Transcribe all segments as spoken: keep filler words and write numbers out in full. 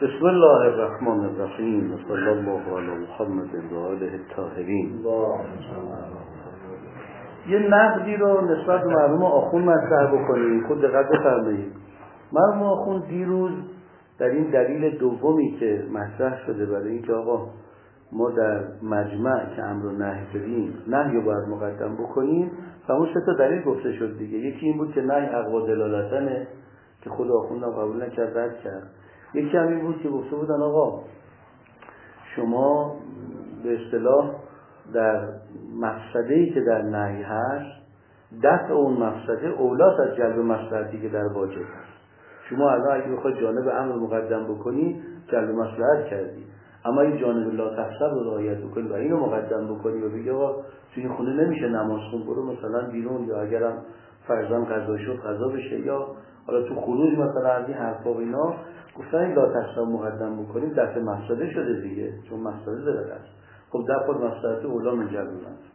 بسم الله الرحمن الرحیم و صلی الله علی محمد و آله الطاهرین. یه نقدی رو نسبت به مرحوم آخوند مطرح بکنیم. خود دقت بفرمایید. مرحوم آخوند دیروز در این دلیل دومی که مطرح شده برای اینکه آقا ما در مجمع که امر و نهی بدیم نهی رو باید مقدم بکنیم، همون سه تا دلیل گفته شد دیگه. یکی این بود که نهی اقوا دلالتنه که خود آخوندم قبول نکرد، رد کرد. یکی همین بود که گفته بودن آقا شما به اصطلاح در مفسده‌ای که در نهی هست دفع اون مفسده اولاست از جلب مصلحتی که در واجب هست. شما الان اگه بخواد جانب امر مقدم بکنی جلب مصلحت کردی، اما این جانب لا تفسد رو رعایت بکنی و اینو مقدم بکنی و بگی آقا توی خونه نمیشه نماز خون، برو مثلا بیرون، یا اگرم فرضاً قضا شد قضا بشه، یا حالا تو خروج مثلا از این حرفا و اینا گفتن این لا تفسد مقدم بکنیم دفع مفسده شده دیگه، چون مفسده داره است. خب دفع مفسده اولا من جلب مصلحت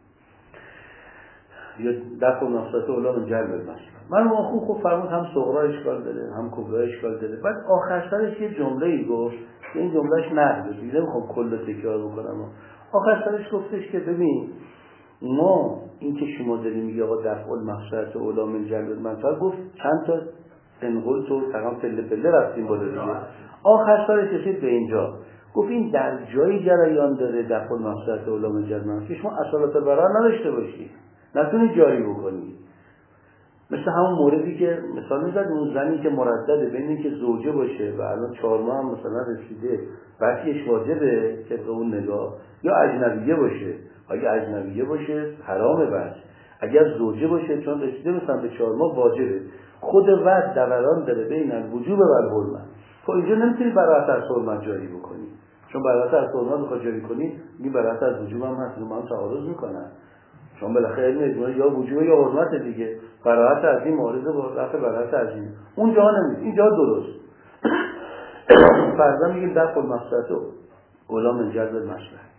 یا دفع مفسده اولا من جلب مصلحت. من خوب خوب فرمود هم صغرا اشکال داره هم کبرا اشکال داره. بعد آخر سرش یه جمله‌ای گفت که این جملهش نقده دیگه، نمیخوام کل تکرار بکنم. آخر سرش گفتش که ببین ما این که شما داریم میگه آقا دفع المفسده اولا من جلب مصلحت، گفت چند تا انقل تو تمام پله پله رفتیم بالا دیگه. آخر سرش رسید به اینجا گفت این در جایی جریان داره دفع المفسده اولا من جلب مصلحت که شما اصالت البراءه نداشته باشی، نتونی جاری بکنی. مثل همون موردی که مثال میزد اون زنی که مردده بین این که زوجه باشه و الان چهار ماه هم مثلا رسیده بچه‌ش واجبه که به اون نگاه، یا اجنبیه باشه. اگه اجنبیه باشه حرامه، بس اگر زوجه باشه چون رسیده مثلا به چهار ماه واجبه. خود وقت دوران داره بین الوجوب و الحرمت. خب اینجا نمیتونی براءت از حرمت جاری بکنی، چون براءت از حرمت بخواد جاری کنی این براءت از وجوب هم هست، ما هم تعارض میکنن. چون بالاخره علم اجماعی یا وجوب یا حرمت دیگه. براءت از این مورد با رفع براءت از این اونجا نمیشه، اینجا درست. فرضاً میگیم دفع المفسده اولا من جلب المصلحت.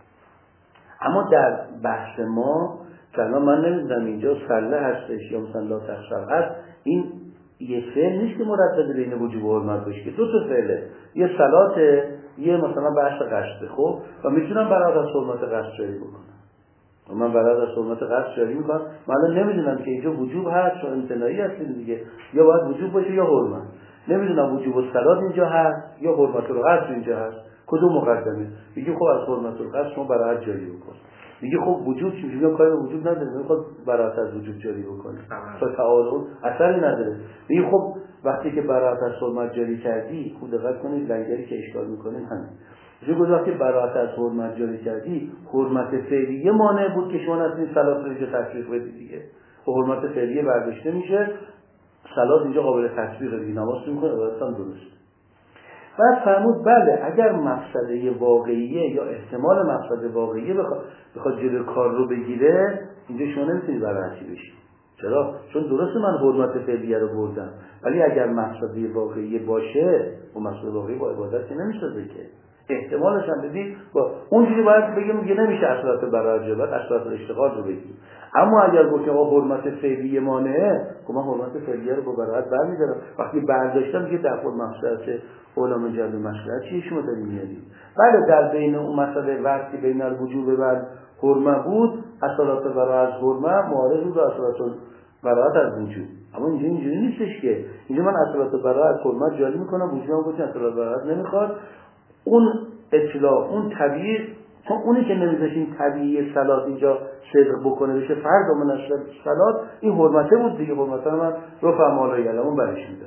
اما در بحث ما که الان من نمیدونم اینجا صله هستش یا مثلا لا تخسر هست، این یه فعل نیست که مردد بین وجوب و حرمت باشه، که دو تا فعله، یه صلاته یه مثلا بحث قصده. خب و میتونم براءت از حرمت قصد جاری بکنم و من براءت از حرمت قصد جاری میکنم. من الان نمیدونم که اینجا وجوب هست و امتناعی هست دیگه، یا باید وجوب باشه یا حرمت. نمیدونم وجوب الصلات اینجا هست یا حرمت القصد اینجا هست، کدوم مقدمه؟ میگه خب از حرمت القصد شما براءت جاری بکن. میگه خب وجود چی؟ میگه کاری وجود نداره، میخواد براءت از وجود جاری بکنه، تا تعارض اثری نداره. میگه خب وقتی که براءت از حرمت جاری کردی، خوب دقت کنید لنگری که اشکال میکنین همین. میگه وقتی براءت از حرمت جاری کردی، حرمت فعلیه مانع بود که شما نتونید صلات رو اینجا تطبیق بدید دیگه. حرمت فعلیه برداشته میشه، صلات اینجا قابل تطبیق دیگه، نماز میکنه عبادت هم درست. بعد فرمود بله اگر مفسده واقعیه یا احتمال مفسده واقعیه بخواد بخواد جلوی کار رو بگیره، اینجا شما نمیتونید براءتی بشید. چرا؟ چون درسته من حرمت فعلیه رو بردم، ولی اگر مفسده واقعیه باشه و مفسده واقعی با عبادت که نمیسازه که. احتمالش هم بدید با اونجوری باید بگیم میگه نمیشه اصالت براءت جلوت اصالت اشتغال رو بگیم. اما اگر گفتم آقا حرمت فعلیه مانعه، خب من حرمت فعلیه رو با براءت برمی‌دارم. وقتی برداشتم میگه دفع المفسده اولا من جلب مصلحت چیه شما دارید میارید. بله در بین اون مسئله وقتی بین الوجوب و حرمت بود، اصالت براءت از حرمت معارض بود با اصالت براءت از وجوب. اما اینجا اینجوری نیستش که اینجا من اصالت براءت از حرمت جاری میکنم، وجوبم گفتم اصالت براءت نمیخواد. اون اطلاع اون طبیعی، چون اونی که نمیذاشین طبیعی صلات اینجا صدق بکنه بشه فرض من صلات، این حرمته بود دیگه. حرمت من رفع مالای علمون برش میده.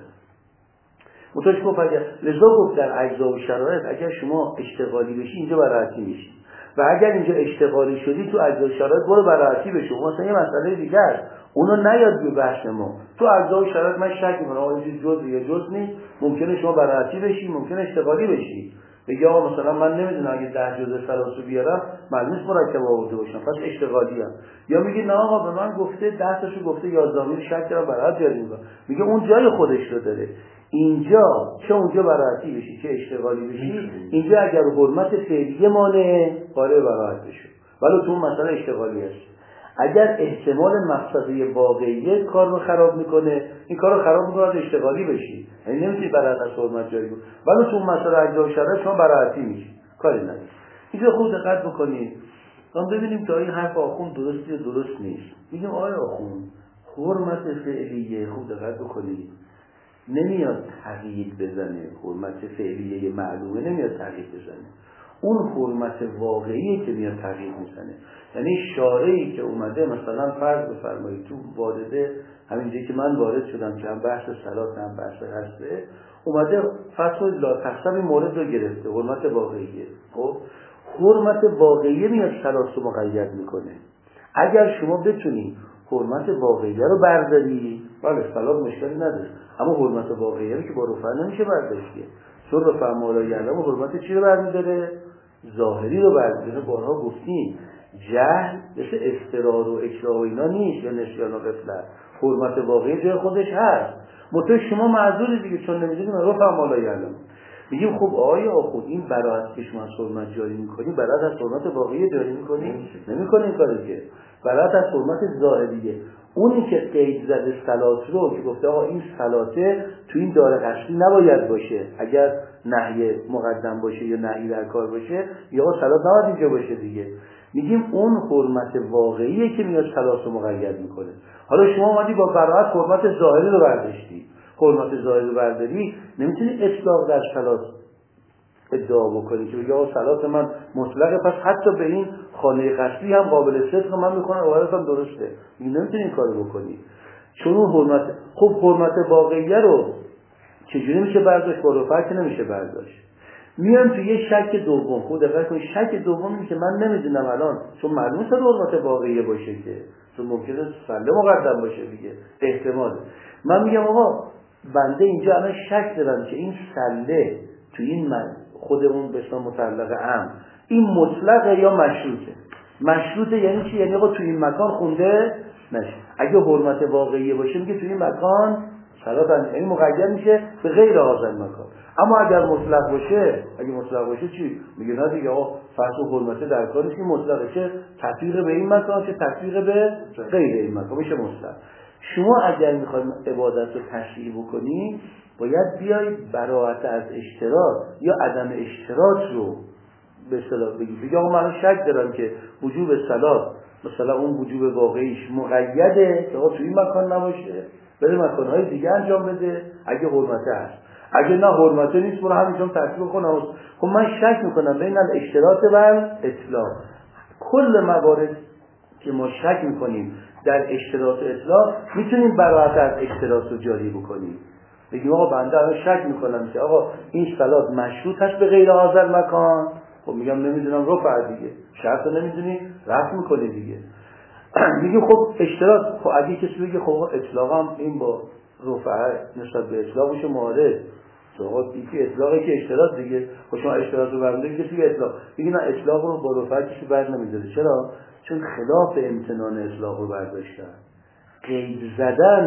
متوش گفت اگر لذا گفت در اجزا و شرایط اگر شما اشتغالی بشی اینجا براءتی میشی، و اگر اینجا اشتغالی شدی تو اجزا و شرایط برو براءتی بشو. مثلا یه مسئله دیگه است اونو نیاد به بحث ما. تو اجزا و شرایط من شک میکنم آقا این جزء یا جزء نیست، ممکنه شما براءتی بشی ممکنه اشتغالی بشی. بگی آقا مثلا من نمیدونم اگه ده جزء صلات رو بیارم معلومه مرکب آورده باشم پس اشتغالی ام. یا میگی نه آقا به من گفته ده تاشو گفته یازدهمی شک دارم براءت جاری میکنم. میگه اون جای خودش رو داره. اینجا چه اونجا براءتی بشی چه اشتغالی بشی، اینجا اگر حرمت فعلیه مانع قاره براءت بشه، ولی تو مسئله اشتغالی هست. اگر احتمال مقصدی واقعی کار رو خراب میکنه، این کار رو خراب میکنه از اشتغالی بشی، یعنی نمیتونی برای از حرمت جاری کنی، ولی تو مسئله اجزا و شرع شما براحتی میشی، کاری نداری. اینجا خوب دقت بکنید ما ببینیم تا این حرف آخوند درستی یا درست نیست. میگیم آیا آخوند حرمت فعلیه، خوب دقت بکنید، نمیاد تقیید بزنه، حرمت فعلیه معلومه نمیاد تقیید بزنه، اون حرمت واقعی که میاد تقیید میزنه. یعنی شارعی که اومده مثلا فرض بفرمایید تو وارده همینجایی که من وارد شدم که هم بحث صلات هم بحث هسته، اومده فتوا لا تقسم این مورد رو گرفته، حرمت واقعیه. خب حرمت واقعی میاد صلات رو مقید میکنه. اگر شما بتونی حرمت واقعی رو برداری، بله صلات مشکلی نداره، اما حرمت واقعی رو که با رفع نمیشه برداشت، چون رفع مالای علم حرمت چی رو برمیداره؟ ظاهری رو برمیداره. بارها گفتیم جهل مثل اضطرار و اکراه و اینا نیست یا نسیان و غفلت، حرمت واقعی جای خودش هست، متو شما معذوری دیگه چون نمیدونید رفع مالای علم. میگیم خب آیا خود این براعت که شما حرمت جاری میکنی براعت از حرمت واقعی جاری میکنی؟ نمیکنی این کاری که براعت از حرمت ظاهریه. اونی که قید زده صلات رو که گفته آقا این صلاته تو این دار قصدی نباید باشه، اگر نهی مقدم باشه یا نهی در کار باشه یا صلات نباید اینجا باشه دیگه، میگیم اون حرمت واقعیه که میاد صلات رو مقید میکنه. حالا شما اومدی با براعت حرمت ظاهری رو برداشتی، حرمت ظاهری رو برداری نمیتونی اطلاق در صلات ادعا بکنی که بگی آقا صلات من مطلقه، پس حتی به این خانه قصدی هم قابل صدق من میکنم عبارتم درسته. این نمیتونی این کارو بکنی چون اون حرمت، خب حرمت واقعیه رو چجوری میشه برداشت؟ با رفع که نمیشه برداشت. میان تو یه شک دوم، خود دقیق کنید شک دومی که من نمیدونم الان، چون معلومه تا حرمت واقعیه باشه که چون ممکنه سله مقدم باشه دیگه، احتماله. من میگم آقا بنده اینجا الان شک دارم که این سله تو این من خودمون به اسم مطلق عام این مطلقه یا مشروطه. مشروطه یعنی چی؟ یعنی آقا تو این مکان خونده نشه. اگه حرمت واقعیه باشه میگه تو این مکان صلات یعنی مقید میشه به غیر هذا مکان. اما اگر مطلق باشه، اگه مطلق باشه چی؟ میگه نه دیگه آقا فرض حرمت در کارش که مطلقه، چه تطبیق به این مکان چه تطبیق به غیر این مکان میشه مطلق. شما اگر میخواید عبادت رو تشریع بکنی باید بیایید براعت از اشتراط یا عدم اشتراط رو به اصطلاح بگید. بگید آقا من شک دارم که وجوب صلات مثلا اون وجوب واقعیش مقیده که آقا تو این مکان نباشه، بره مکانهای دیگه انجام بده اگه حرمته هست. اگه نه حرمته نیست برو همینجا تطبیق کنم. خب من شک میکنم بین الاشتراط و اطلاق. کل موارد که ما شک میکنیم در اشتراط و اطلاق میتونیم براعت از اشتراط رو جاری بکنیم. بگیم آقا بنده الان شک میکنم که آقا این صلات مشروط هست به غیر هذا مکان، خب میگم نمیدونم رفع دیگه، شرط نمیدونی رفع میکنی دیگه. میگیم خب اشتراط، خب اگه کسی بگه خب اطلاق هم این با رفع نسبت به اطلاقش معارض، خب یکی اطلاقی که اشتراط دیگه، خب شما اشتراط رو برمی‌داری کسی به اطلاق میگه نه اطلاق رو با رفع کسی بر نمی‌داره. چرا؟ چون خلاف امتنان اطلاق رو برداشتن، قید زدن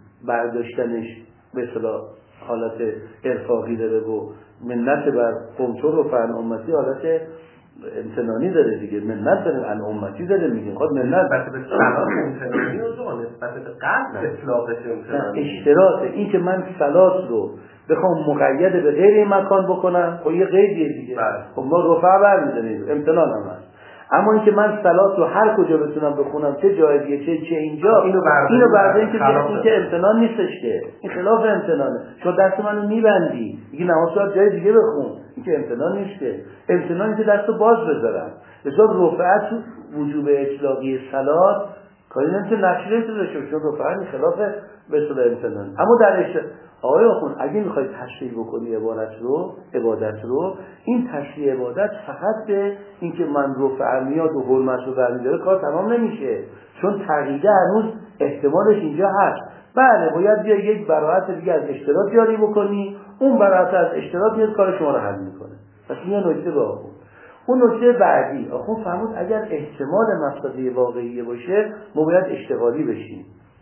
برداشتنش به اصطلاح حالت ارفاقی داره و منت بر کنترل و فعل امتی حالت امتنانی داره دیگه. منت داره ان امتی داره میگه خود منت نسبت به صلات امتنانی و تو نسبت به قلب اطلاقش امتنانی. اشتراط این که من صلات رو بخوام مقید به غیر این مکان بکنم خب یه قیدیه دیگه. خب ما رفع برمی‌داریم امتنان هم هست. اما اینکه من صلات رو هر کجا بتونم بخونم چه جای دیگه چه چه اینجا اینو برداریم که این که امتنان نیستش که این خلاف امتنانه. شما دست منو میبندی میگی نماز رو جای دیگه بخون، این که امتنان نیست که. امتنانی که دستو باز بذارم. مثلا رفعت وجوب اطلاقی صلات کاری نمیشه نقشی داشته چون رفعت خلاف به اصطلاح امتنان. اما در اش آقای آخوند اگه میخواید تشریح بکنی عبادت رو عبادت رو این تشریح عبادت فقط به اینکه من رفع میاد و حرمت رو برمی‌داره کار تمام نمیشه، چون تقییده هنوز احتمالش اینجا هست. بله باید بیا یک براعت دیگه از اشتراط جاری بکنی، اون براعت از اشتراط میاد کار شما رو حل میکنه. پس این نکته با آخوند. اون نکته بعدی آخوند فرمود اگر احتمال مقصدی واقعی باشه ما باید اشتغالی بشیم.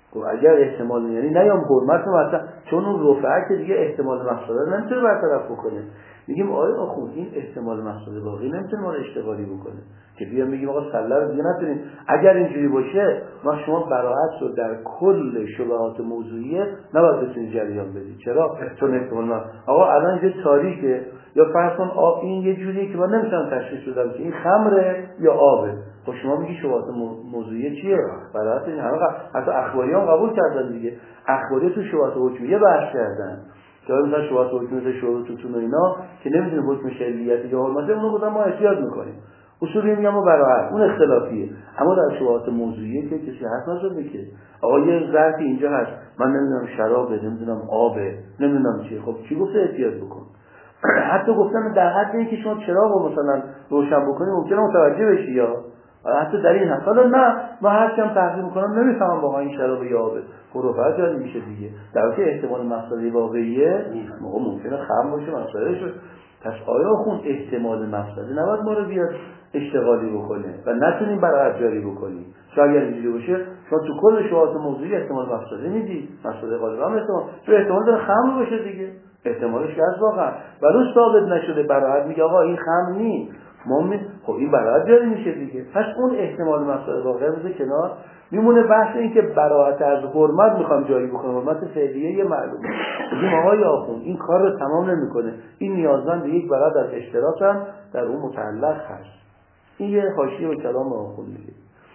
خب اگر احتمال یعنی نیام حرمت مثلا چون اون رفعه که دیگه احتمال مقصود نمیتونه برطرف بکنه، میگیم آیا آخوند این احتمال مقصود باقی نمیتونه ما رو اشتغالی بکنه که بیام میگیم آقا سله رو دیگه نتونیم. اگر اینجوری باشه ما شما براعت رو در کل شبهات موضوعیه نباید بتونید جریان بدید. چرا؟ چون احتمال ما آقا الان یه تاریکه یا فرض کن آب این یه جوریه که من نمیتونم تشخیص بدم که این خمره یا آبه. خب شما میگی شبهات موضوعیه چیه؟ براعت این همه حتی اخباریان قبول کردن دیگه. اخباری تو شبهات حکمیه بحث کردن که مثلا شبهات حکمیه مثل شروطتون و اینا که نمیدونیم حکم شلیت یا حرمته اونو بودن ما احتیاط میکنیم. اصولی میگم ما براحت اون اختلافیه. اما در شبهات موضوعیه که کسی حرف نزده که آقا یه ظرفی اینجا هست من نمیدونم شرابه نمیدونم آبه نمیدونم چیه. خب چی گفته احتیاط بکن؟ حتی گفتن در حد اینکه شما چراغو مثلا روشن بکنی ممکنه متوجه بشی یا حتی در این حد. حالا نه ما هر چیم تحقیق میکنم نمیفهمم واقعا این شراب یا آبه. خرافات جاری میشه دیگه. در حالی که احتمال مقصدی واقعیه موقع ممکنه خام باشه مسئله شد. پس آیا خون احتمال مقصدی نباید ما رو بیاد اشتغالی بکنه و نتونیم برای جاری بکنیم. شاید اینجوری باشه شما تو کل شبهات موضوعی احتمال مقصدی میدی، مسئله غالبا هم احتمال تو احتمال داره خمر باشه دیگه. احتمالش که از واقعا ولی ثابت نشده برای میگه آقا این خمر نیست ما می خب این برای جاری میشه دیگه. پس اون احتمال مسئله واقعا میذاره کنار. میمونه بحث این که براءت از حرمت میخوام جاری بکنم. حرمت فعلیه یه معلومه. میگیم آقای آخوند این کار رو تمام نمیکنه. این نیازمند به یک براءت از اشتراک هم در اون متعلق هست. این یه حاشیه به کلام آخوند میگه.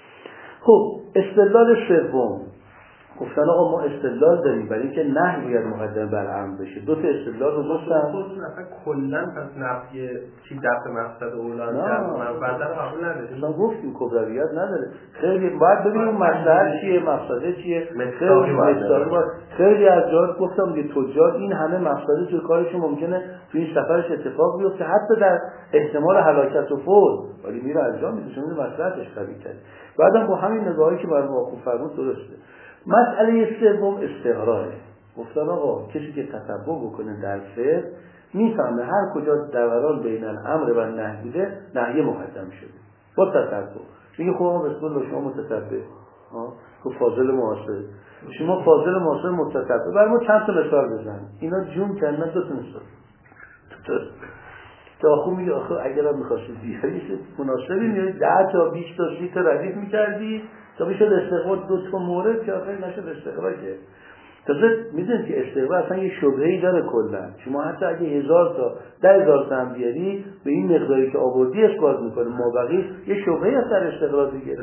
خب استدلال سوم گفتن آقا ما استدلال داریم برای اینکه نهی باید مقدم بر امر بشه. دو تا استدلال رو گفتم. خودتون اصلا کلا پس نفی چی دفع مقصد اولاد کرد من بعدا قبول نداریم. اصلا گفتیم کبرویت نداره. خیلی باید ببینیم مصلحت چیه، مقصد چیه. خیلی مصلحت خیلی از جاها گفتم که تجار این همه مقصد توی کارشون ممکنه تو این سفرش اتفاق بیفته حتی در احتمال هلاکت و فوت ولی میره انجام میده چون مصلحتش قوی کرد. بعدم با همین نگاهی که برام خوب فرمود درسته. مسئله سوم استقراره. گفتن آقا کسی که تتبع بکنه در فقه میفهمه هر کجا دوران بین الامر و نهی بوده نهی مقدم شده با تتبع. میگه خب بسم الله شما متتبع ها تو فاضل معاصر شما فاضل معاصر متتبع برای ما چند تا مثال بزن. اینا جون کردن دو تا مثال تا خوب میگه آخه اگرم می‌خواستی بیاریش مناسبی میاری ده تا بیست تا سی تا ردیف می‌کردی تا میشد استقبال دو تا مورد که آخه نشد استقبال که تازه میدونید که استقبال اصلا یه شبهه‌ای داره کلا. شما حتی اگه هزار تا ده هزار تا هم بیاری به این مقداری که آوردی اسقاط میکنه مابقی یه شبهه‌ای از در استقبال دیگه.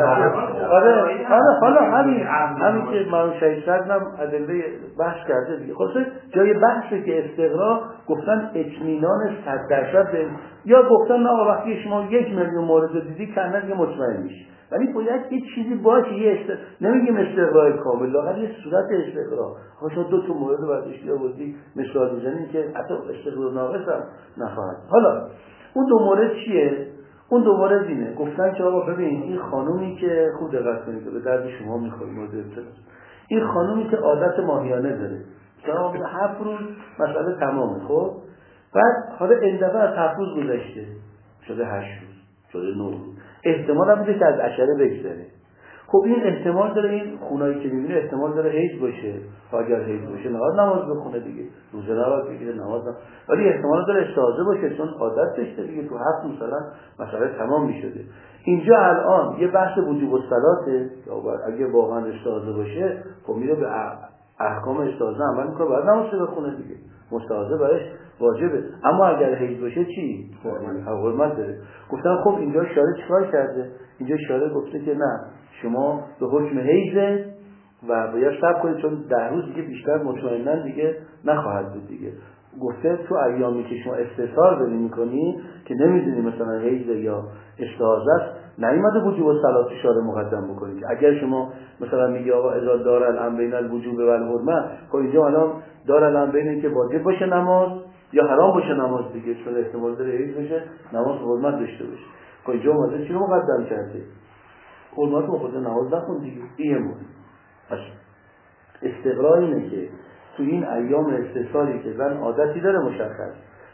آره حالا حالا همین همین که من شهید هم ادله بحث کرده دیگه. خلاص جای بحثه که استقرا گفتن اطمینان صد درصد یا گفتن نه وقتی شما یک میلیون مورد دیدی کاملا دیگه مطمئن میشی. ولی باید یه چیزی باشه یه است... نمیگیم استقرای کامل لااقل یه صورت استقرا. خب دو تا مورد برداشتی آوردی مثال میزنیم که حتی استقرا ناقص هم نخواهد. حالا اون دو مورد چیه؟ اون دو مورد اینه گفتن که آقا ببین این خانومی که خوب دقت کنید که به درد شما میخوره مورد ابتلاس این خانومی که عادت ماهیانه داره شما هفت روز مسئله تمامه. خب بعد حالا این دفعه از هفت روز گذشته شده هشت روز شده نه روز احتمال هم بوده که از عشره بگذره. خب این احتمال داره این خونایی که میبینه احتمال داره حیض باشه. اگر حیض باشه نهار نماز بخونه دیگه روزه نماز بگیره نماز نماز ولی احتمال داره استاذه باشه چون عادت داشته دیگه تو هفت مثلا مسئله تمام میشده. اینجا الان یه بحث وجوب الصلاته اگه واقعا استاذه باشه خب میره به احکام استاذه عمل میکنه بعد نماز بخونه دیگه مستحاضه برایش واجبه. اما اگر حیض باشه چی؟ حرمت داره. گفتن خب اینجا شارع چیکار کرده؟ اینجا شارع گفته که نه شما به حکم حیضه و باید صبر کنید چون ده روز دیگه بیشتر مطمئناً دیگه نخواهد بود دیگه. گفته تو ایامی که شما استثار داری میکنی که نمیدونی مثلا حیض یا استحاضه است نیومده وجوب الصلات شارع مقدم بکنید. اگر شما مثلا میگی آقا اذا دار الامر بین الوجوب و الحرمه خب اینجا الان دار الامر بین که واجب باشه نماز یا حرام باشه نماز دیگه چون احتمال داره حیض باشه نماز حرمت داشته باشه. خب اینجا اومده چی رو مقدم کرده؟ حرمت رو خود نماز نخون دیگه. این مورد پس استقرار اینه که تو این ایام استثاری که زن عادتی داره مشخص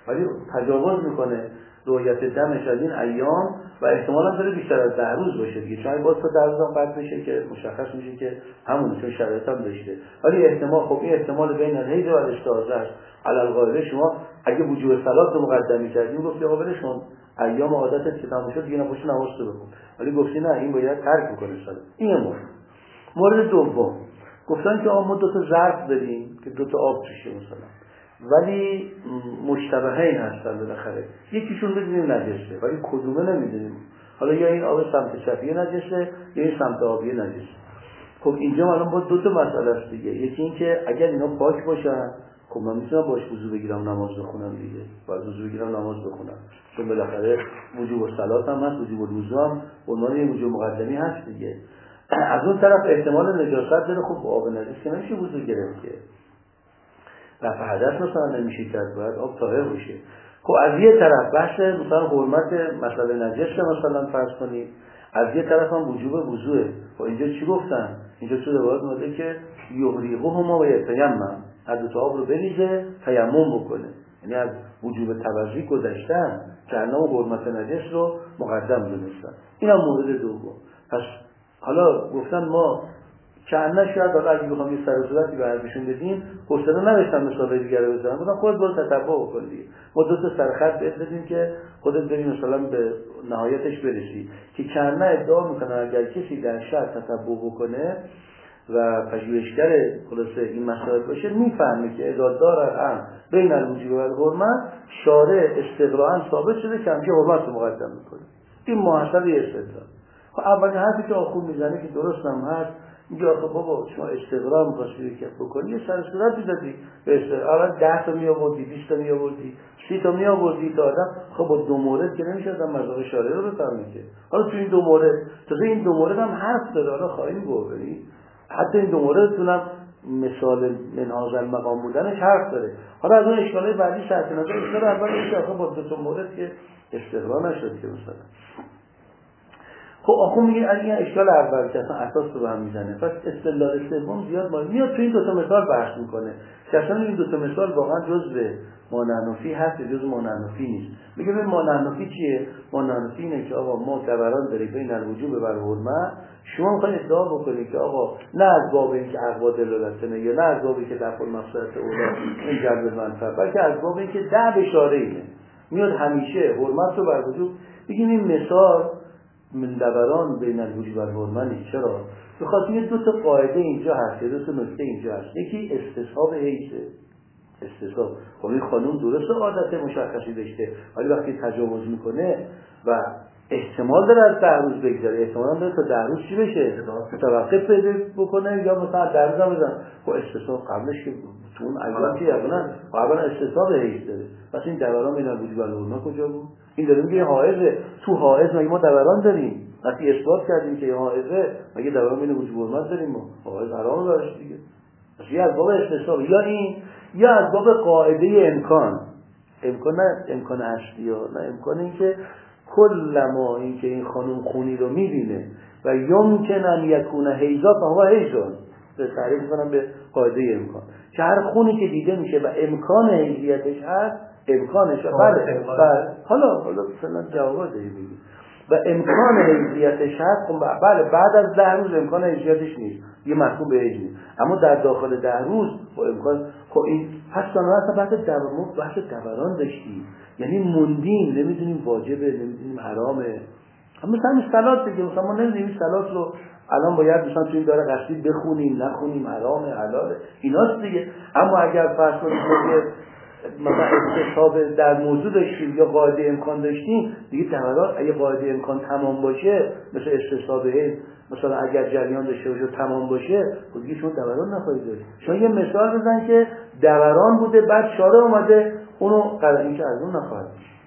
ولی تجاوز میکنه رؤیت دمش از این ایام و احتمالاً داره بیشتر از ده روز باشه دیگه، چون باز تا ده روز هم قد بشه که مشخص میشه که همونه، چون شرایط هم داشته. ولی احتمال خب این احتمال بین الحیض و الاستحاضه است. علالقاعده شما اگه وجوب صلات رو مقدم می‌کردین گفتی آقا ولشون ایام عادتت که تموم شد دیگه نباشه نماز رو بخون، ولی گفتی نه این باید ترک بکنه صلات. این مورد. مورد دوم گفتن که آقا ما دو تا ظرف داریم که دو تا آب توشه مثلا، ولی مشتبهین هستن بالاخره، یکیشون بدونیم نجسه ولی کدومه نمیدونیم، حالا یا این آب سمت چپی نجسه یا این سمت آبی نجسه. خب اینجا الان با دو تا مسئله است دیگه، یکی این که اگر اینا پاک باشن خب من میتونم باش وضو بگیرم نماز بخونم دیگه، باید وضو بگیرم نماز بخونم، چون بالاخره وجوب الصلات هم هست، وجوب الوضو هم عنوان یه وجوب مقدمی هست دیگه. از اون طرف احتمال نجاست داره، خب آب نجس که نمیشه وضو گرفت که، رفع حدث مثلا نمیشه کرد، باید آب طاهر باشه. خب از یه طرف بحث مثلا حرمت مسئله نجس مثلا فرض کنید، از یه طرف هم وجوب وضوئه. خب اینجا چی گفتن؟ اینجا تو روایت اومده که یحریقهما و یتیمم، از دو تا آب رو بریزه تیمم بکنه، یعنی از وجوب توضی گذشتن که انها حرمت نجس رو مقدم دونستن. این هم مورد دوم. پس حالا گفتن ما که انه شاید حالا اگه بخوام یه سر و صورتی به حرفشون بدیم حوصله نداشتن مثال دیگر رو بزنن، بودن خودت برو تتبع بکن دیگه، ما دو تا سرخط بهت بدیم که خودت بریم مثلا به نهایتش برسی که کنه ادعا میکنن اگر کسی در شرع تتبع بکنه و پژوهشگر خلاصه این مسائل باشه میفهمه که اذا دار هم بین الوجوب و الحرمت شارع استقراءا ثابت شده که همچه حرمت رو مقدم میکنه. این محصل استدلال. خب اولین حرفی که آخون میزنه که درست هم هست، میگه آخه بابا شما استقرار می‌خواستی که بکنی یه سر صورت می‌دادی به استقرار، اول ده تا می‌آوردی، بیست تا می‌آوردی، سی تا می‌آوردی تا آدم. خب با دو مورد که نمیشه آدم مذاق شارع رو بفهمه که. حالا تو این دو مورد تازه این دو مورد هم حرف داره، حالا خواهیم گفت حتی این دو موردتون هم مثال منهاج المقام بودنش حرف داره. حالا از اون اشکالای بعدی شرط نظر اشکال اول میشه آخه با دو تا مورد که استقرار نشد که مثلا. خب آخه میگه اگه این اشکال اول که اصلا اساس رو هم میزنه، پس استدلال سوم زیاد ما میاد تو این دو تا مثال بحث میکنه که اصلا این دو تا مثال واقعا جزء مانعنفی هست یا جزء مانعنفی نیست. میگه ببین مانعنفی چیه؟ مانعنفی اینه که آقا ما دوران داره بین الوجوب و الحرمت، شما میخواین ادعا بکنید که آقا نه از باب اینکه اقوا دلالتنه یا نه از باب اینکه دفع المفسدة اولا این جلب منفعه، بلکه از باب اینکه ده بشاره اینه میاد همیشه حرمت رو بر وجوب. بگیم این مثال من دوران بین الوجوب و الحرمت نیست. چرا؟ بخاطر این دو تا قاعده اینجا هست، دو تا نکته اینجا هست. یکی استصحاب حیضه، استصحاب. خب این خانم درست عادت مشخصی داشته ولی وقتی تجاوز میکنه و احتمال داره از ده روز بگذره، احتمال داره تا ده روز چی بشه؟ متوقف پیدا بکنه یا مثلا ده روز هم بزن. خب استصحاب قبلش که تو اون ایام که اولا قبلا استصحاب حیض داره. پس این دوران بین الوجوب و الحرمت کجا بود؟ این داره میگه حائضه. تو حائض مگه ما دوران داریم؟ وقتی اثبات کردیم که حائضه مگه دوران بین وجوب و الحرمت داریم؟ ما حائض حرام داشت دیگه. پس یا از باب استصحاب یا این یا از باب قاعده امکان. امکان نه امکان هستی یا نه امکان این که کل ما این که این خانم خونی رو میبینه و یمکن ان یکون حیضا فهو حیضون، به تعریف کنم به قاعده امکان که هر خونی که دیده میشه و امکان حیضیتش هست، امکانش بله بله حالا حالا مثلا جواب داری میگی و امکان حیضیتش هست، خب بله بعد از ده روز امکان حیضیتش نیست یه محکوم به حیض نیست، اما در داخل ده روز با امکان. خب این پس اصلا بحث دوران بحث دوران داشتی، یعنی موندیم نمیدونیم واجبه نمیدونیم حرامه. مثلا این صلات دیگه، مثلا ما نمیدونیم این صلات رو الان باید مثلا تو این داره قصدی بخونیم نخونیم حرامه حلاله ایناست دیگه. اما اگر فرض کنیم که مثلا استصحاب در موضوع داشتیم یا قاعده امکان داشتیم دیگه دوران اگه قاعده امکان تمام باشه مثل استصحاب مثلا اگر جریان داشته باشه تمام باشه خب دیگه شما دوران نخواهید داشت. شما یه مثال بزن که دوران بوده بعد شارع اومده اونو قراری که از اون نخواهد.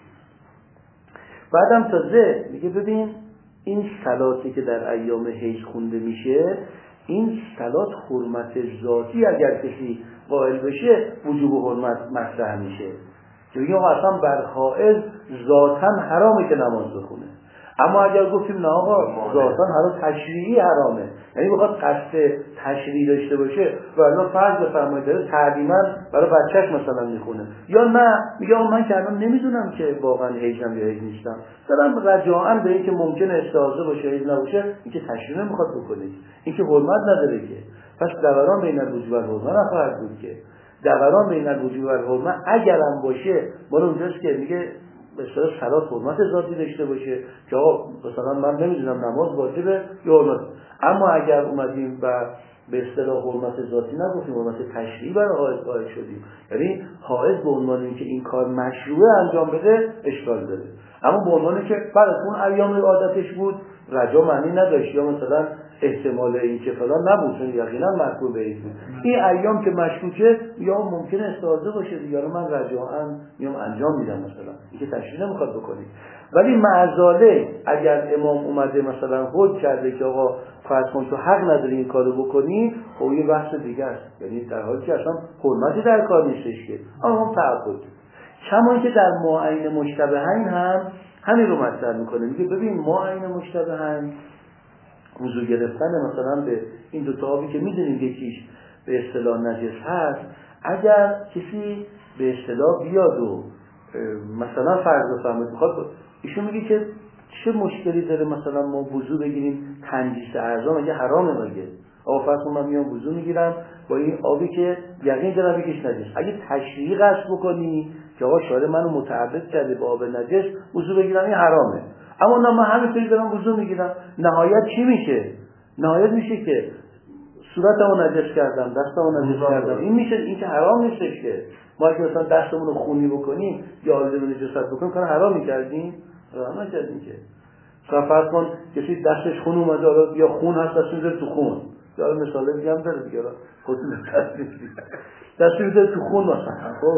بعدم تازه میگه ببین این صلاتی که در ایام حیض خونده میشه این صلات حرمت ذاتی اگر کسی قائل بشه وجوب و حرمت مطرح میشه که بگیم اصلا بر حائض ذاتاً حرامه که نماز بخونه، اما اگر گفتیم نه آقا ذاتاً حالا تشریعی حرامه، یعنی بخواد قصد تشریعی داشته باشه و الان فرض بفرمایید داره تعلیما برای بچه‌ش مثلا میخونه، یا نه میگه من که الان نمیدونم که واقعا هیجم یا هیج نیستم، دارم رجاءً به اینکه ممکنه استعاضه باشه هیج نباشه، اینکه تشریع نمیخواد بکنید، اینکه حرمت نداره که. پس دوران بین الوجوب و الحرمه نخواهد بود که. دوران بین الوجوب و الحرمه اگرم باشه مال اونجاست که میگه به اصطلاح صلات حرمت ذاتی داشته باشه که آقا مثلا من نمیدونم نماز واجبه یا حرمت، اما اگر اومدیم و به اصطلاح حرمت ذاتی نگفتیم، حرمت تشریعی برای حائض قائل شدیم، یعنی حائض به عنوان اینکه این کار مشروعه انجام بده اشکال داره، اما به عنوانی که بعد اون ایام عادتش بود رجا معنی نداشت، یا مثلا احتمال این که فلان نبود چون یقینا مکروه به این بود، این ایام که مشکوکه یا ممکنه استعاضه باشه دیگه، من رجاءً میام انجام میدم مثلا، اینکه تشریع نمیخواد بکنید. ولی معذاله اگر امام اومده مثلا حد کرده که آقا فرض کن تو حق نداری این کارو بکنی، خب این بحث دیگه است، یعنی در حالی که اصلا حرمتی در کار نیستش که، اما هم تعبد. کما که در معین مشتبهین هم همین رو مطرح میکنه، میگه ببین معین مشتبهین وضو گرفتن مثلا به این دو تا آبی که میدونیم یکیش به اصطلاح نجس هست، اگر کسی به اصطلاح بیاد و مثلا فرض بفرمایید میخواد، ایشون میگه که چه مشکلی داره مثلا ما وضو بگیریم تنجیس اعضا، مگه حرامه؟ مگه آقا فرض من میام وضو میگیرم با این آبی که یقین دارم یکیش نجس، اگه تشریع قصد بکنی که آقا شارع منو متعبد کرده با آب نجس وضو بگیرم این حرامه، اما نه من همینطوری دارم وضو میگیرم، نهایت چی میشه؟ نهایت میشه که صورتمو نجس کردم، دستمو نجس کردم، این میشه، این که حرام نیستش که. ما اگه مثلا دستمون رو خونی بکنیم یا آلوده نجاست بکنیم کار حرام میکردیم؟ حرام نکردیم که. فرض کن کسی دستش خون اومده یا خون هست دستش میذاره تو خون، یا مثال دیگه هم داره دیگه، خودتون دست میذاری دستش میذاره تو خون مثلا، خب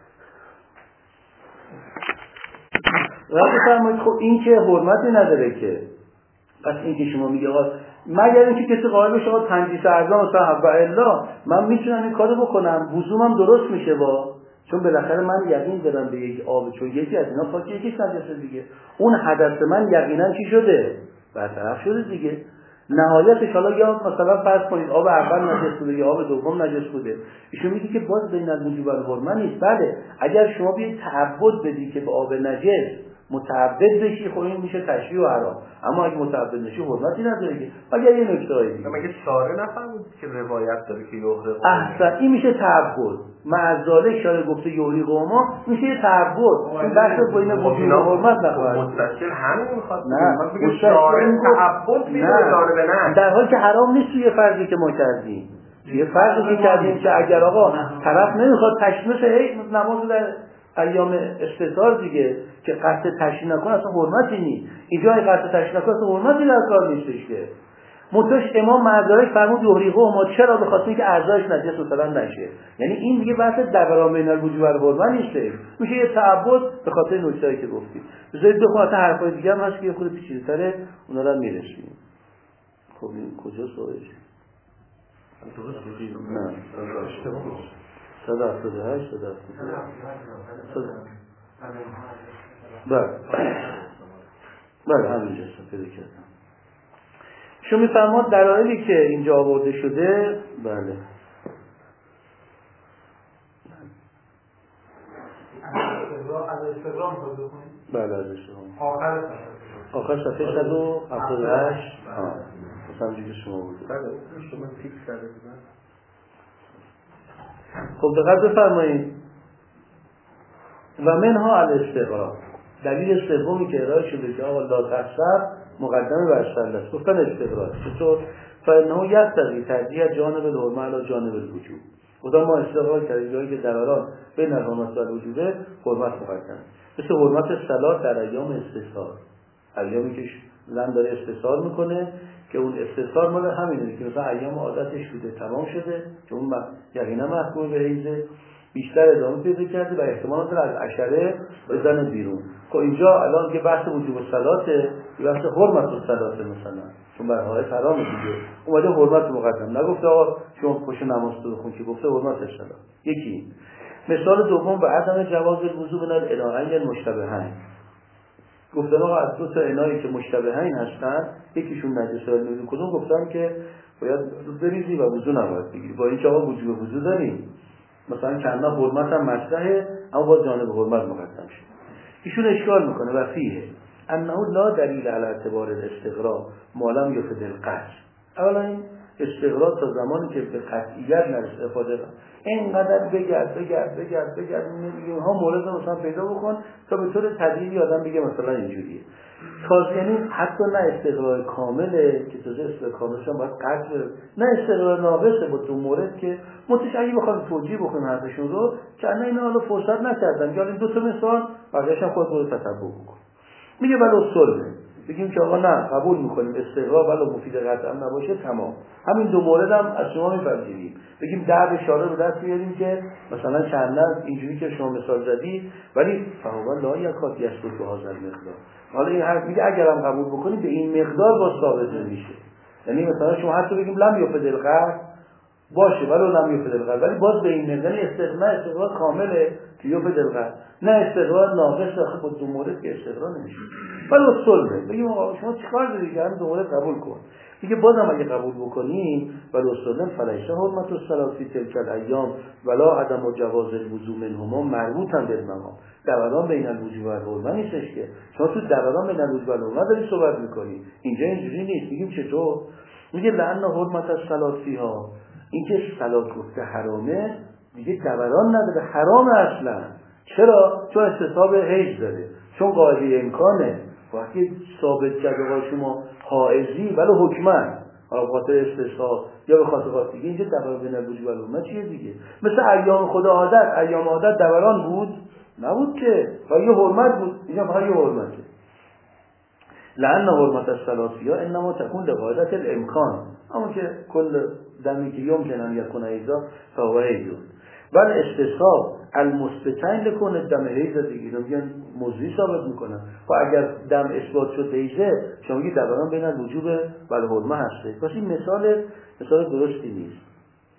راست فرمایید، خب این که حرمتی نداره که. پس این که شما میگه آقا مگر اینکه کسی قائل بشه آقا تنجیس اعضا مثلا و الا من میتونم این کارو بکنم وضومم درست میشه، با چون بالاخره من یقین دارم به یک آب، چون یکی از اینا پاکی یکیش نجسه دیگه، اون حدث من یقینا چی شده؟ برطرف شده دیگه. نهایتش حالا یا مثلا فرض کنید آب اول نجس بوده یا آب دوم نجس بوده، ایشون میگه که باز بین الوجوب و الحرمه نیست. بله اگر شما بیاید تعبد بدی که به آب نجس متعبد بشی، خب این میشه تشریع و حرام، اما اگه متعبد نشی حرمتی نداره که. اگر یه نکته هایی دیگه مگه شارع نفهمید که روایت داره که یهره، احسن این میشه تعبد، معذاله شارع گفته یوری قوما میشه یه تعبد، این بحث بین وجود و حرمت نخواهد. مستقل همین میخواد نه بگه شارع تعبد میره جانب نه، در حالی که حرام نیست توی فرضی که ما کردیم. یه فرضی که کردیم که اگر آقا طرف نمیخواد تشمیس هی نماز در ایام استثار دیگه که قصد تشریع نکنه اصلا حرمتی نیست، اینجا اگه قصد تشریع نکنه اصلا حرمتی در کار نیستش که. متوش امام معذرت فرمود یحریقه ما، چرا؟ به خاطر اینکه اعضاش نجس مثلا نشه، یعنی این دیگه بحث دوران بین الوجوب و الحرمه نیست، میشه یه تعبد به خاطر نکته‌ای که گفتید. بذارید بخوام تا حرفای دیگه هم هست که خود پیچیده‌تره اونا رو میرسیم. خب این کجا سوالش؟ نه صد و هفتاد و هشت صد و هفتاد و هشت بله بله همینجا پیدا کردم. شما میفرماد دلایلی که اینجا آورده شده، بله بله از استقرام آخر صفحه صد و هفتاد و هشت مثلا دیگه شما بود. شما پیک کرده بودن. خب دقت بفرمایید. و منها الاستقرار، دلیل سومی که ارائه شده که آقا لا تحسب مقدمه بر سله است، گفتن استقرار چطور؟ فانه یقتضی ترجیح جانب الحرمه علی جانب الوجوب. خدا ما استقرار کردیم جایی که دوران بین الحرمه و الوجوبه حرمت مقدمه، مثل حرمت صلات در ایام استثار، ایامی که زن داره استثار میکنه که اون استثار مال همینه که مثلا ایام عادتش بوده تمام شده که اون یقینا محکوم به حیضه، بیشتر ادامه پیدا کرده و احتمال داره از عشره بزنه بیرون. خب اینجا الان که بحث وجوب صلاته، بحث حرمت صلاته مثلا، چون بر حائط حرام دیگه اومده حرمت مقدم، نگفته آقا شما پشت نماز تو بخون، که گفته حرمت صلات. یکی مثال دوم به عدم جواز الوضوء من الالهین المشتبهین، گفتن آقا از دو تا انایی که مشتبهین هستن یکیشون نجسه و نمیدون کدوم، گفتن که باید بریزی و وضو نباید بگیری. با این که آقا وجوب وضو داریم، مثلا کنه حرمت هم مطرحه اما با جانب حرمت مقدم شد. ایشون اشکال میکنه و فیه انه لا دلیل علی اعتبار الاستقراء ما لم یفد القطع. اولا این استقراء تا زمانی که به قطعیت نرسه افاده را اینقدر بگرد بگرد بگرد بگرد میگه ها مورد مثلا پیدا بکن تا به طور تدریجی آدم بگه مثلا اینجوریه. تازه یعنی حتی نه استقراء کامله که تازه استقراء کاملش هم باید قطع، نه استقراء ناقصه با تو مورد که متشکل بخواد توجیه بکنیم حرفشون رو که نه اینا حالا فرصت نکردن که این دو تا مثال بقیه‌اش هم خود رو تتبع بکن. میگه ولو صلح بگیم که آقا نه قبول میکنیم استقراء ولو مفید قطعا نباشه تمام، همین دو مورد هم از شما میپذیریم. بگیم درد شارع رو دست بیاریم که مثلا چند نز اینجوری که شما مثال زدی ولی فهو لا یکاد یثبت به هذا المقدار. حالا این حرف میگه اگرم قبول بکنید به این مقدار باز ثابت نمیشه. یعنی مثلا شما حتی بگیم لم یفد القطع باشه ولو لم یفد القطع ولی باز به این مقدار استقراء استقراء کامله که یفد القطع، نه استقراء ناقص آخه با دو مورد که استقراء نمیشه. ولی صلح بگیم آقا شما چیکار داری که همین دو مورد قبول کن. دیگه بازم اگه قبول بکنیم ولی صلح فلیس حرمت الصلاة فی تلک الایام ولا عدم جواز الوضوء منهما مربوطا بالمقام. دوران بین الوجوب و الحرمه نیستش که شما تو دوران بین الوجوب و الحرمه داری صحبت میکنی، اینجا اینجوری نیست. میگیم چطور؟ میگه لأن حرمت الصلاة فیها، اینکه صلات گفته حرامه دیگه دوران نداره، حرام اصلا. چرا؟ چون استصحاب حیض داره، چون قاعده امکانه. وقتی ثابت کرد آقا شما حائضی ولی حکمن به خاطر استصحاب یا به خاطر خاطر دیگه اینجا دوران بین الوجوب و الحرمه چیه دیگه؟ مثل ایام خدا عادت، ایام عادت دوران بود؟ نبود که، و یه حرمت بود، اینجا فقط یه حرمته. لأن حرمت الصلاة فيها انما تكون لغایت الامکان، اما که کل دمی که یمکن ان یکون حیضا فهو حیض. بل استصحاب المستتین لکن دم حیض دیگه میگن موضوعی ثابت میکنن. و اگر دم اثبات شد حیضه شما میگید دوران بین الوجوب و الحرمه هسته. پس این مثال مثال درستی نیست.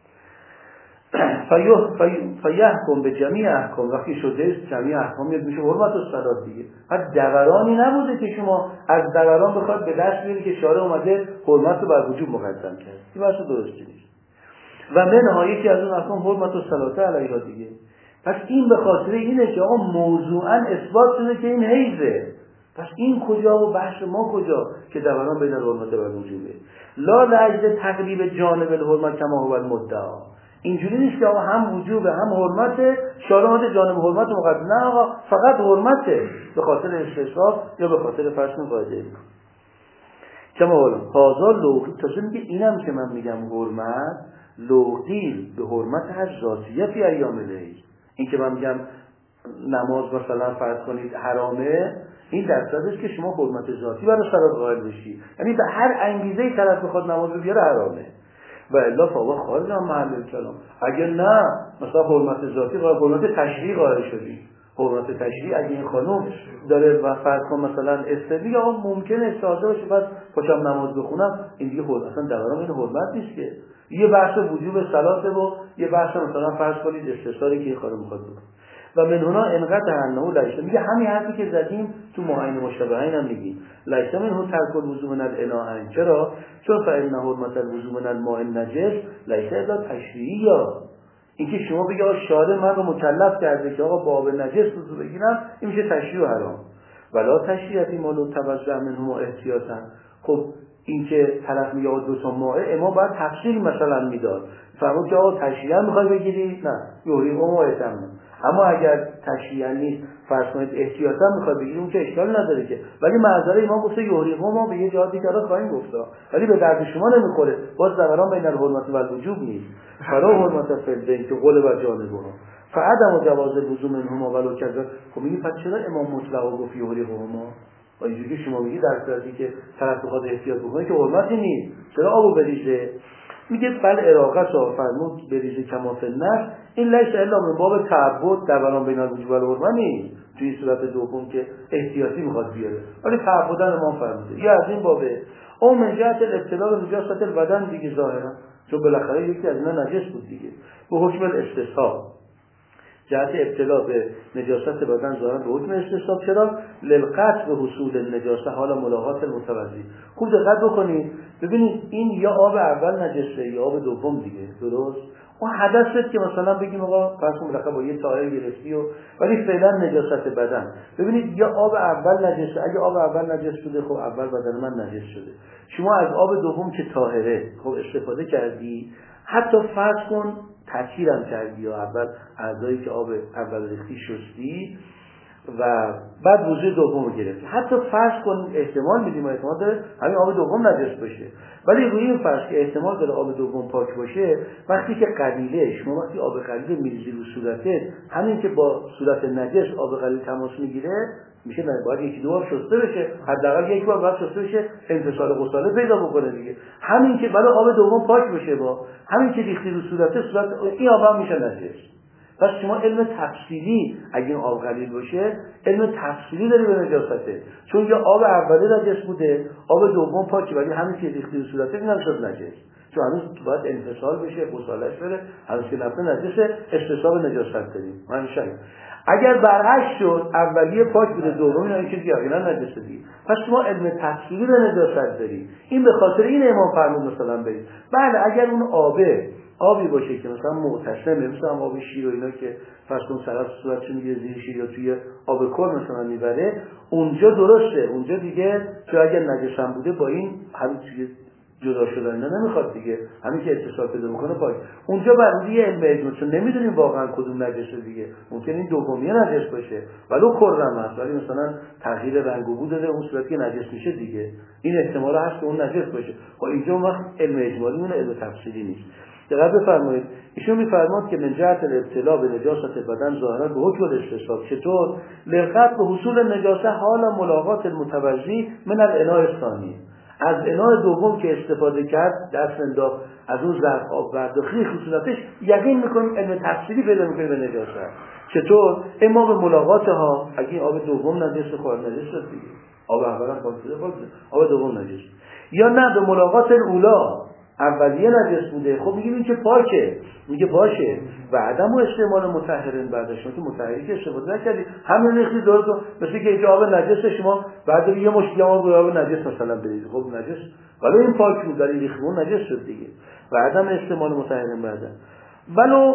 فیحکم به جمیع احکام، وقتی شده جمیع احکام یاد میشه حرمت الصلاة دیگه. حتی دورانی نبوده که شما از دوران بخواد به دست بیاری که شارع اومده حرمت رو بر وجوب مقدم کرد. این بحث درستی نیست. و منها یکی از اون احکام حرمت الصلاة علیها دیگه. پس این به خاطر اینه که آقا موضوعاً اثبات شده که این حیضه. پس این کجا و بحث ما کجا که دوران بین الحرمت و الوجوبه. لا لاجل تقریب جانب الحرمت کما هو المدعا. اینجوری نیست که آقا هم وجوبه هم حرمته، شارع اومده جانب حرمت مقدم، نه آقا فقط حرمته به خاطر استصحاب یا به خاطر فرض قاعده. کما حالا هازا لوقی تازه میگه اینم که من میگم حرمت لوقی به حرمت هر ذاتیه فی ایام العید. این که من میگم نماز مثلا فرض کنید حرامه، این درصدش که شما حرمت ذاتی برای صلات قائل بشی، یعنی به هر انگیزه‌ای طرف بخواد نماز رو بیاره حرامه. و الا فوا خارج از محل کلام. اگه نه مثلا حرمت ذاتی قائل، حرمت تشریعی قائل شدی، حرمت تشریعی اگه این خانم داره و فرض کن مثلا استدی یا ممکنه استاده باشه بعد پاشم نماز بخونم، این دیگه خود اصلا دوران این حرمت نیست که. یه بحث وجوب صلاته و یه بحث مثلا فرض کنید استثاری که این خانم میخواد بکنه. و من هنا انقطع انه لیس، میگه همین حرفی که زدیم تو معاینه مشابهین هم میگیم لیس منه ترک الوضوء من الاناء. چرا؟ چون فإن حرمت الوضوء من الماء النجس لیس الا تشریعی. اینکه شما بگی آقا شارع من رو مکلف کرده که آقا با آب نجس وضو بگیرم، این میشه تشریع و حرام. ولا تشریعی مالو توزع منهما احتیاطا. خب این که طرف میگه دو تا مائه ما باید تفصیل مثلا میداد، فرمود که آقا تشریعا میخوای بگیری، نه یوریقو ما اتم. اما اگر تشریعا نیست فرض کنید احتیاطا میخوای بگیری، اون که اشکال نداره که. ولی معذره امام گفته یوریقو ما به یه جهاتی که را خواهیم گفتا، ولی به درد شما نمیخوره. باز دوران بین الحرمت و الوجوب نیست، فرا حرمت فردین که قول بر جانبها فعدم جواز الوضوء منهما ولو کذا. خب میگی پس چرا امام مطلق گفت یوریقو ما؟ و اینجوری که شما میگی در صورتی که طرف بخواد احتیاط بکنه که حرمتی نیست، چرا آبو بریزه؟ میگه بل اراقه سا فرمود بریزه کماف النفس، این لیس الا من باب تعبد دوران بین الوجوب و الحرمه نیست. توی صورت دوم که احتیاطی میخواد بیاره، ولی تعبدن ما فرموده یا از این بابه او من جهت الابتلاء و نجاست البدن دیگه ظاهرا، چون بالاخره یکی از اینا نجس بود دیگه. به حکم الاستصحاب جهت ابتلا به نجاست بدن ظاهرا به حکم استصحاب. چرا؟ للقطع به حصول النجاسه حالا ملاقات المتوضی. خوب دقت بکنید ببینید این یا آب اول نجسه یا آب دوم دیگه، درست؟ اون حدثت که مثلا بگیم آقا فرض کن بالاخره با یه طاهر گرفتی و ولی فعلا نجاست بدن، ببینید یا آب اول نجسه، اگه آب اول نجس بوده خب اول بدن من نجس شده، شما از آب دوم که طاهره خب استفاده کردی، حتی فرض کن تطهیرم کردی یا اول اعضایی که آب اول ریختی شستی و بعد وضوء دوم رو گرفتی، حتی فرض کن احتمال میدیم احتمال داره همین آب دوم نجس باشه، ولی روی این فرض که احتمال داره آب دوم پاک باشه، وقتی که قلیله شما وقتی آب قلیل میریزی رو صورتت، همین که با صورت نجس آب قلیل تماس میگیره میشه نه باید یکی دو بار شسته بشه، حداقل یک بار باید شسته بشه انتصال غساله پیدا بکنه دیگه، همین که برای آب دوم پاک بشه با همین که ریختی رو صورتت صورت این آب هم میشه نجس. پس شما علم تفصیلی اگه این آب قلیل باشه علم تفصیلی داری به نجاسته، چون یا آب اولی نجس بوده آب دوم پاکه ولی همین که ریختی رو صورتت این هم شد نجس، چون هنوز باید انفصال بشه غسالش بره، هنوز که نفته نجسه استصحاب نجاست داریم. من شاید اگر برعکس شد اولیه پاک بوده دومی نه چیزی یقینا نجسه دیگه، پس شما علم تفصیلی به نجاست داری. این به خاطر این امام فرمود مثلا برید بله اگر اون آبه آبی باشه که مثلا معتصمه مثلا آب شیر و اینا که فرض کن طرف صورتش میگه زیر شیر یا توی آب کر مثلا میبره، اونجا درسته، اونجا دیگه چون اگر نجسم بوده با این همین چیز جدا شدن اینا نمیخواد دیگه، همین که اتصال پیدا میکنه پاک، اونجا برای یه علم اجماع، چون نمیدونیم واقعا کدوم نجسه دیگه، ممکن این دومیه نجس باشه ولو کرم هست ولی مثلا تغییر رنگ و بو داده اون صورتی که نجس میشه دیگه، این احتمال هست که اون نجس باشه. خب اینجا اون وقت علم اجمالی اون علم تفصیلی نیست. دقت بفرمایید ایشون میفرماد که من جهت الابتلا به نجاست بدن ظاهرا به حکم الاستصحاب. چطور؟ لقط به حصول نجاسه حالا ملاقات المتوضی من الاناء الثانی، از اناء دوم که استفاده کرد دست انداخت از اون ظرف آب برداختی خصوصیتش یقین میکنیم علم تفصیلی پیدا میکنیم به نجاست. چطور؟ اما به ملاقات ها اگه آب دوم نجس خواهد نجس شد دیگه، آب اولا پاک شده آب دوم نجس، یا نه به ملاقات اولا اولیه نجس بوده خب میگیم این که پاکه، میگه باشه و عدم و استعمال مطهرین بعدش، که مطهری که استفاده نکردی همین ریختی درست، مثل که اینجا آب نجس شما بعد یه مشکل آب آب نجس مثلا برید خب نجس ولی این پاک بود ولی ریختمون نجس شد دیگه و عدم استعمال مطهرین بعدن. ولو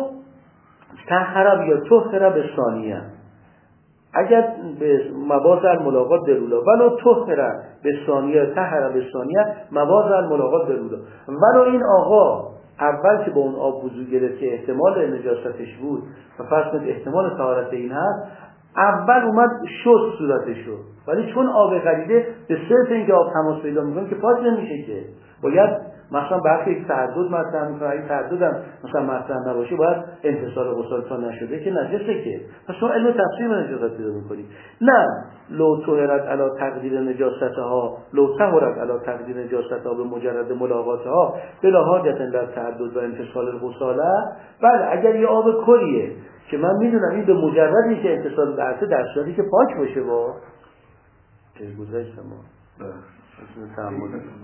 تحرب یا تحرب به ثانیه اگر به مواضع الملاقات درولا ولو تحرب به ثانیه تحرب به ثانیه مواضع الملاقات درولا، ولو این آقا اول که با اون آب وضو گرفت که احتمال نجاستش بود و فرض کنید احتمال طهارت این هست، اول اومد شست صورتشو ولی چون آب غلیظه به صرف اینکه آب تماس پیدا میکنه که پاک نمیشه که باید مثلا برخی یک تعدد مطرح میکنه، این تعدد هم مثلا مطرح نباشه باید انتصال غسال تا نشده که نجسه که، پس شما علم تفسیر نجاست پیدا میکنی. نه لو طهرت علی تقدیر نجاستها لو طهرت علی تقدیر نجاستها به مجرد ملاقاتها بلا حاجت در تعدد و انتصال الغساله، بله اگر یه آب کلیه که من میدونم این به مجردی که انتصال درسه در صورتی که پاک باشه با که گذاشت ما اسم تعمل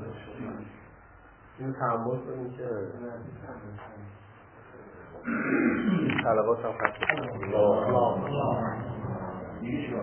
این تعمل کنیم که طلبات هم خط